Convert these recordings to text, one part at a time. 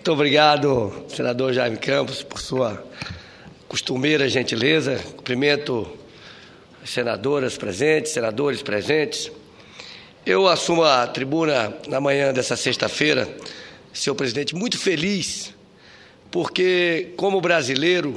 Muito obrigado, senador Jaime Campos, por sua costumeira gentileza. Cumprimento as senadoras presentes, senadores presentes. Eu assumo a tribuna na manhã dessa sexta-feira, senhor presidente, muito feliz, porque, como brasileiro,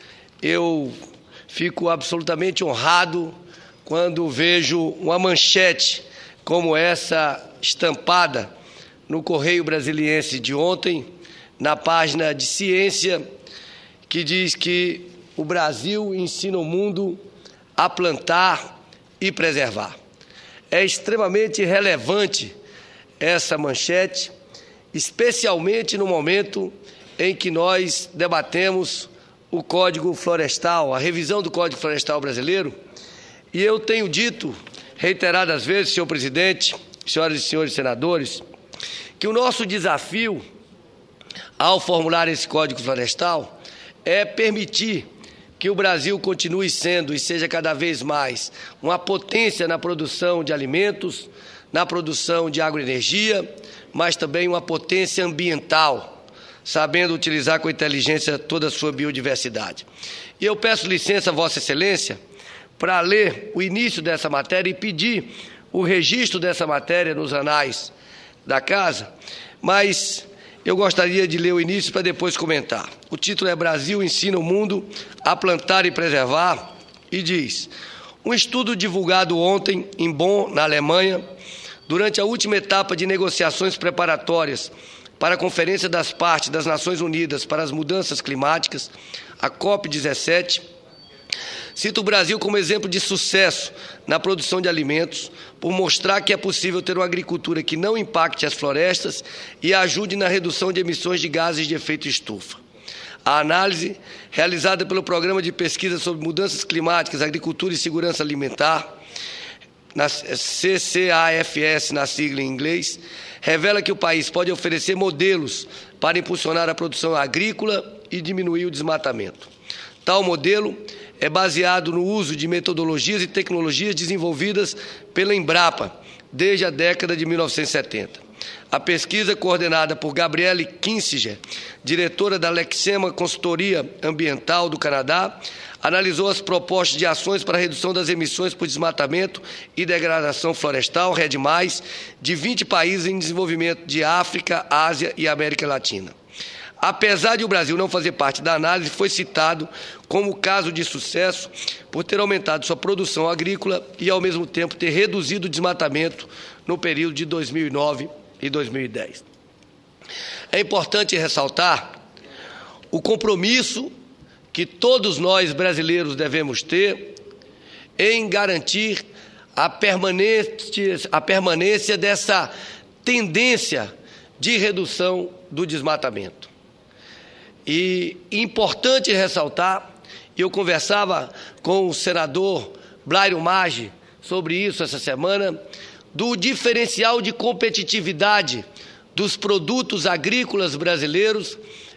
eu fico absolutamente honrado quando vejo uma manchete como essa estampada no Correio Brasiliense de ontem, na página de ciência, que diz que o Brasil ensina o mundo a plantar e preservar. É extremamente relevante essa manchete, especialmente no momento em que nós debatemos o Código Florestal, a revisão do Código Florestal brasileiro, e eu tenho dito reiteradas vezes, senhor presidente, senhoras e senhores senadores, que o nosso desafio ao formular esse Código Florestal é permitir que o Brasil continue sendo e seja cada vez mais uma potência na produção de alimentos, na produção de agroenergia, mas também uma potência ambiental, sabendo utilizar com inteligência toda a sua biodiversidade. E eu peço licença a Vossa Excelência para ler o início dessa matéria e pedir o registro dessa matéria nos anais da Casa, mas eu gostaria de ler o início para depois comentar. O título é Brasil ensina o mundo a plantar e preservar, e diz: um estudo divulgado ontem em Bonn, na Alemanha, durante a última etapa de negociações preparatórias para a Conferência das Partes das Nações Unidas para as Mudanças Climáticas, a COP17, cita o Brasil como exemplo de sucesso na produção de alimentos, por mostrar que é possível ter uma agricultura que não impacte as florestas e ajude na redução de emissões de gases de efeito estufa. A análise, realizada pelo Programa de Pesquisa sobre Mudanças Climáticas, Agricultura e Segurança Alimentar, na CCAFS, na sigla em inglês, revela que o país pode oferecer modelos para impulsionar a produção agrícola e diminuir o desmatamento. Tal modelo é baseado no uso de metodologias e tecnologias desenvolvidas pela Embrapa desde a década de 1970. A pesquisa, coordenada por Gabriele Kinsinger, diretora da Lexema Consultoria Ambiental do Canadá, analisou as propostas de ações para a redução das emissões por desmatamento e degradação florestal, REDD+, de 20 países em desenvolvimento de África, Ásia e América Latina. Apesar de o Brasil não fazer parte da análise, foi citado como caso de sucesso por ter aumentado sua produção agrícola e, ao mesmo tempo, ter reduzido o desmatamento no período de 2009 e 2010. É importante ressaltar o compromisso que todos nós brasileiros devemos ter em garantir a permanência dessa tendência de redução do desmatamento. E importante ressaltar, eu conversava com o senador Blairo Maggi sobre isso essa semana, do diferencial de competitividade dos produtos agrícolas brasileiros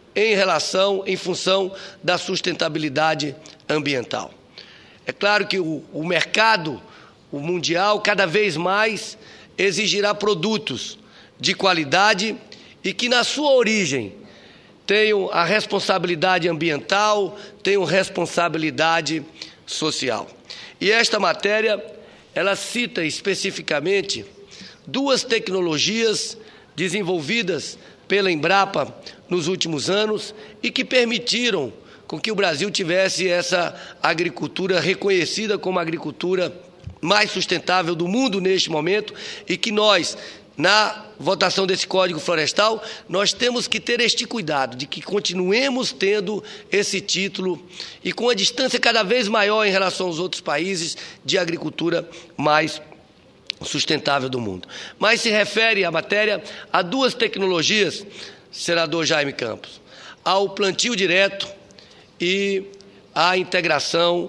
em função da sustentabilidade ambiental. É claro que o mercado mundial cada vez mais exigirá produtos de qualidade e que na sua origem tenham a responsabilidade ambiental, tenham responsabilidade social. E esta matéria, ela cita especificamente duas tecnologias desenvolvidas pela Embrapa nos últimos anos e que permitiram com que o Brasil tivesse essa agricultura reconhecida como a agricultura mais sustentável do mundo neste momento e que nós, na votação desse Código Florestal, nós temos que ter este cuidado de que continuemos tendo esse título e com a distância cada vez maior em relação aos outros países de agricultura mais sustentável do mundo. Mas se refere a matéria a duas tecnologias, senador Jaime Campos, ao plantio direto e à integração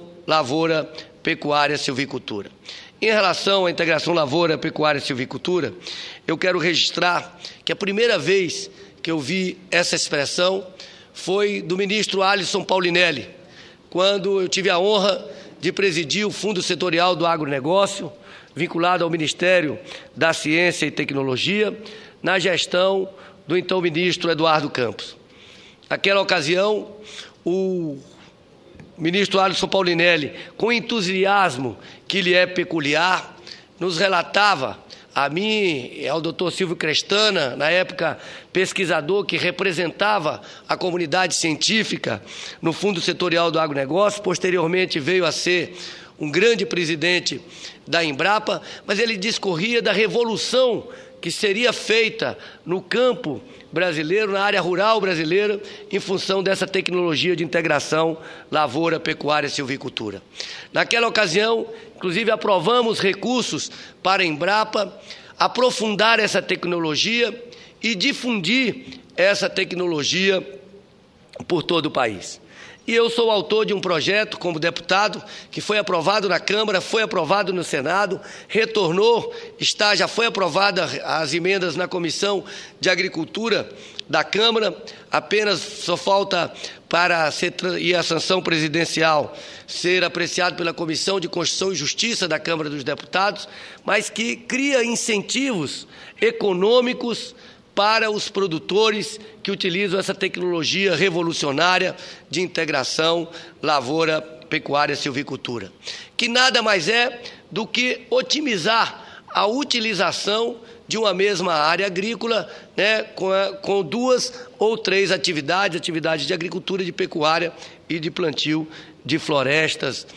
lavoura-pecuária-silvicultura. Em relação à integração lavoura-pecuária-silvicultura, eu quero registrar que a primeira vez que eu vi essa expressão foi do ministro Alisson Paulinelli, quando eu tive a honra de presidir o Fundo Setorial do Agronegócio, vinculado ao Ministério da Ciência e Tecnologia, na gestão do então ministro Eduardo Campos. Naquela ocasião, o ministro Alisson Paulinelli, com entusiasmo que lhe é peculiar, nos relatava, a mim e ao doutor Silvio Crestana, na época pesquisador que representava a comunidade científica no Fundo Setorial do Agronegócio, posteriormente veio a ser um grande presidente da Embrapa, mas ele discorria da revolução que seria feita no campo brasileiro, na área rural brasileira, em função dessa tecnologia de integração lavoura, pecuária e silvicultura. Naquela ocasião, inclusive, aprovamos recursos para a Embrapa aprofundar essa tecnologia e difundir essa tecnologia por todo o país. E eu sou autor de um projeto como deputado que foi aprovado na Câmara, foi aprovado no Senado, retornou, já foi aprovada as emendas na Comissão de Agricultura da Câmara, apenas só falta para a sanção presidencial ser apreciado pela Comissão de Constituição e Justiça da Câmara dos Deputados, mas que cria incentivos econômicos para os produtores que utilizam essa tecnologia revolucionária de integração lavoura, pecuária e silvicultura, que nada mais é do que otimizar a utilização de uma mesma área agrícola, né, com 2 ou 3 atividades de agricultura, de pecuária e de plantio de florestas,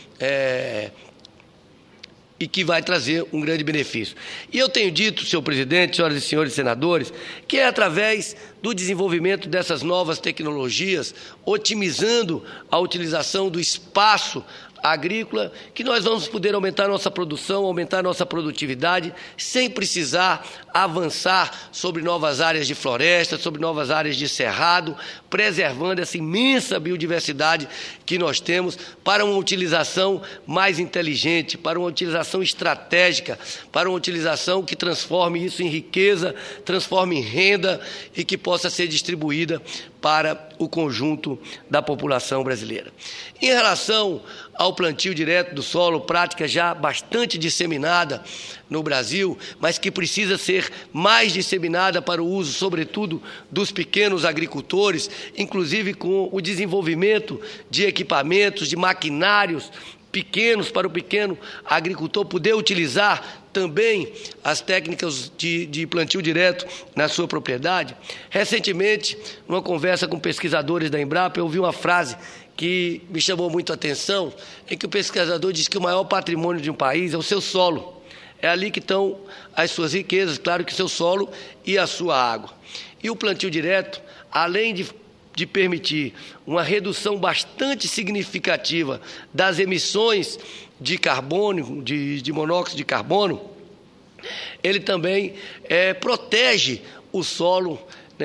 e que vai trazer um grande benefício. E eu tenho dito, senhor presidente, senhoras e senhores senadores, que é através do desenvolvimento dessas novas tecnologias, otimizando a utilização do espaço agrícola, que nós vamos poder aumentar nossa produção, aumentar nossa produtividade, sem precisar avançar sobre novas áreas de floresta, sobre novas áreas de cerrado, preservando essa imensa biodiversidade que nós temos para uma utilização mais inteligente, para uma utilização estratégica, para uma utilização que transforme isso em riqueza, transforme em renda e que possa ser distribuída para o conjunto da população brasileira. Em relação ao plantio direto do solo, prática já bastante disseminada no Brasil, mas que precisa ser mais disseminada para o uso, sobretudo, dos pequenos agricultores, inclusive com o desenvolvimento de equipamentos, de maquinários pequenos para o pequeno agricultor poder utilizar também as técnicas de plantio direto na sua propriedade. Recentemente, numa conversa com pesquisadores da Embrapa, eu ouvi uma frase que me chamou muito a atenção, em que o pesquisador diz que o maior patrimônio de um país é o seu solo. É ali que estão as suas riquezas, claro que o seu solo e a sua água. E o plantio direto, além de permitir uma redução bastante significativa das emissões de carbono, de monóxido de carbono, ele também protege o solo,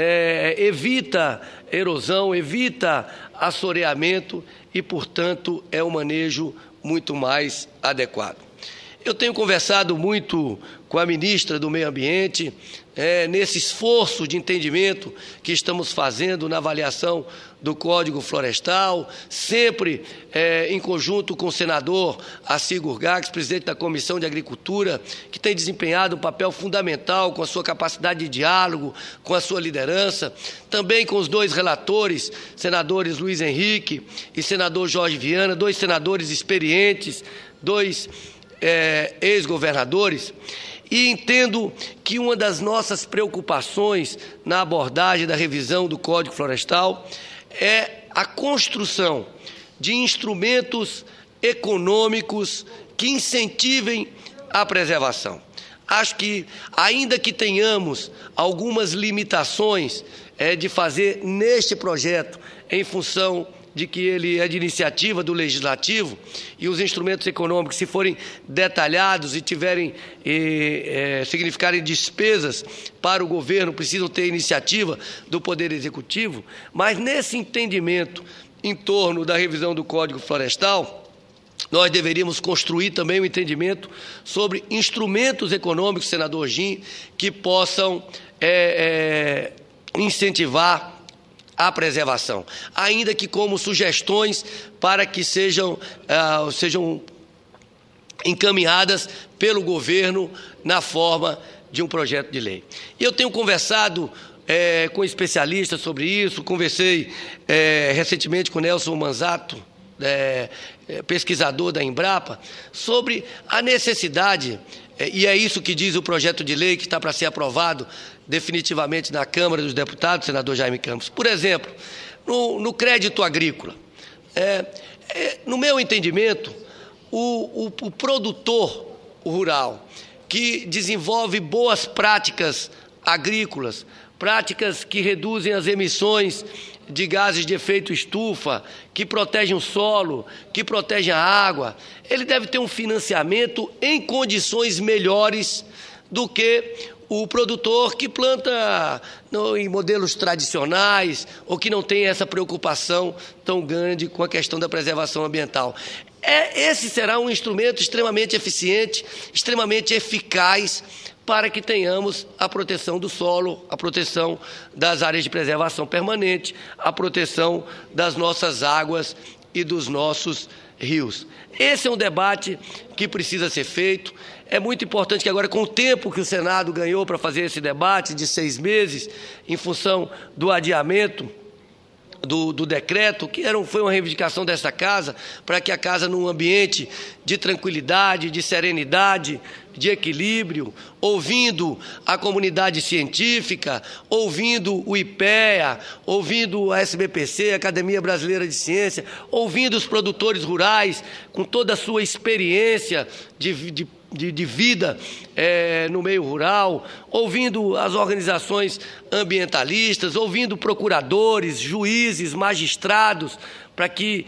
evita erosão, evita assoreamento e, portanto, é um manejo muito mais adequado. Eu tenho conversado muito com a ministra do Meio Ambiente, nesse esforço de entendimento que estamos fazendo na avaliação do Código Florestal, sempre em conjunto com o senador Assis Gurgax, presidente da Comissão de Agricultura, que tem desempenhado um papel fundamental com a sua capacidade de diálogo, com a sua liderança, também com os 2 relatores, senadores Luiz Henrique e senador Jorge Viana, 2 senadores experientes, 2 ex-governadores, e entendo que uma das nossas preocupações na abordagem da revisão do Código Florestal é a construção de instrumentos econômicos que incentivem a preservação. Acho que, ainda que tenhamos algumas limitações de fazer neste projeto, em função de que ele é de iniciativa do Legislativo, e os instrumentos econômicos, se forem detalhados e significarem despesas para o governo, precisam ter iniciativa do Poder Executivo, mas nesse entendimento em torno da revisão do Código Florestal, nós deveríamos construir também um entendimento sobre instrumentos econômicos, senador Jim, que possam incentivar a preservação, ainda que como sugestões para que sejam encaminhadas pelo governo na forma de um projeto de lei. E eu tenho conversado com especialistas sobre isso, conversei recentemente com Nelson Manzato, pesquisador da Embrapa, sobre a necessidade, e é isso que diz o projeto de lei que está para ser aprovado definitivamente na Câmara dos Deputados, senador Jaime Campos. Por exemplo, no crédito agrícola, no meu entendimento, o produtor rural que desenvolve boas práticas agrícolas, práticas que reduzem as emissões de gases de efeito estufa, que protegem o solo, que protegem a água, ele deve ter um financiamento em condições melhores do que o produtor que planta em modelos tradicionais ou que não tem essa preocupação tão grande com a questão da preservação ambiental. Esse será um instrumento extremamente eficiente, extremamente eficaz para que tenhamos a proteção do solo, a proteção das áreas de preservação permanente, a proteção das nossas águas e dos nossos rios. Esse é um debate que precisa ser feito. É muito importante que agora, com o tempo que o Senado ganhou para fazer esse debate de 6 meses, em função do adiamento do decreto, que foi uma reivindicação dessa casa, para que a casa, num ambiente de tranquilidade, de serenidade, de equilíbrio, ouvindo a comunidade científica, ouvindo o IPEA, ouvindo a SBPC, a Academia Brasileira de Ciência, ouvindo os produtores rurais, com toda a sua experiência de vida no meio rural, ouvindo as organizações ambientalistas, ouvindo procuradores, juízes, magistrados, para que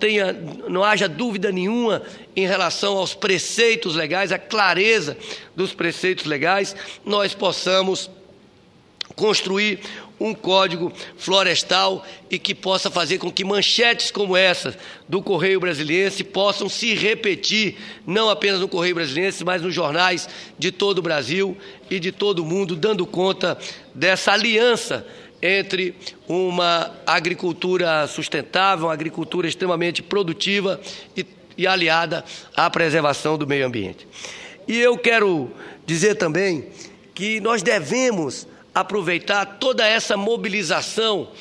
não haja dúvida nenhuma em relação aos preceitos legais, a clareza dos preceitos legais, nós possamos construir um código florestal e que possa fazer com que manchetes como essa do Correio Brasiliense possam se repetir, não apenas no Correio Brasiliense, mas nos jornais de todo o Brasil e de todo o mundo, dando conta dessa aliança entre uma agricultura sustentável, uma agricultura extremamente produtiva e aliada à preservação do meio ambiente. E eu quero dizer também que nós devemos aproveitar toda essa mobilização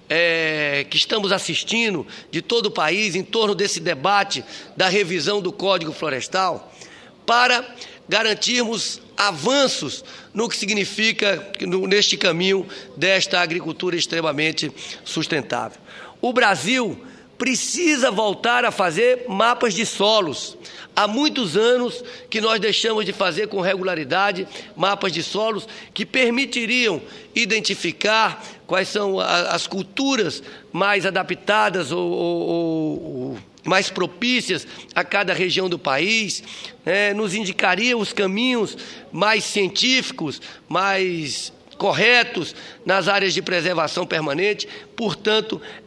que estamos assistindo de todo o país em torno desse debate da revisão do Código Florestal para garantirmos avanços no que significa neste caminho desta agricultura extremamente sustentável. O Brasil precisa voltar a fazer mapas de solos. Há muitos anos que nós deixamos de fazer com regularidade mapas de solos que permitiriam identificar quais são as culturas mais adaptadas ou mais propícias a cada região do país, nos indicaria os caminhos mais científicos, mais corretos nas áreas de preservação permanente. Portanto,